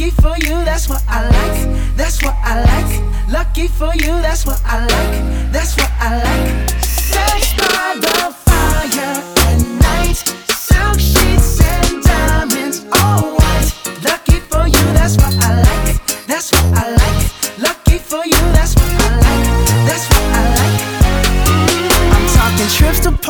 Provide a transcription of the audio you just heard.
Lucky for you, that's what I like. That's what I like. Lucky for you, that's what I like. That's what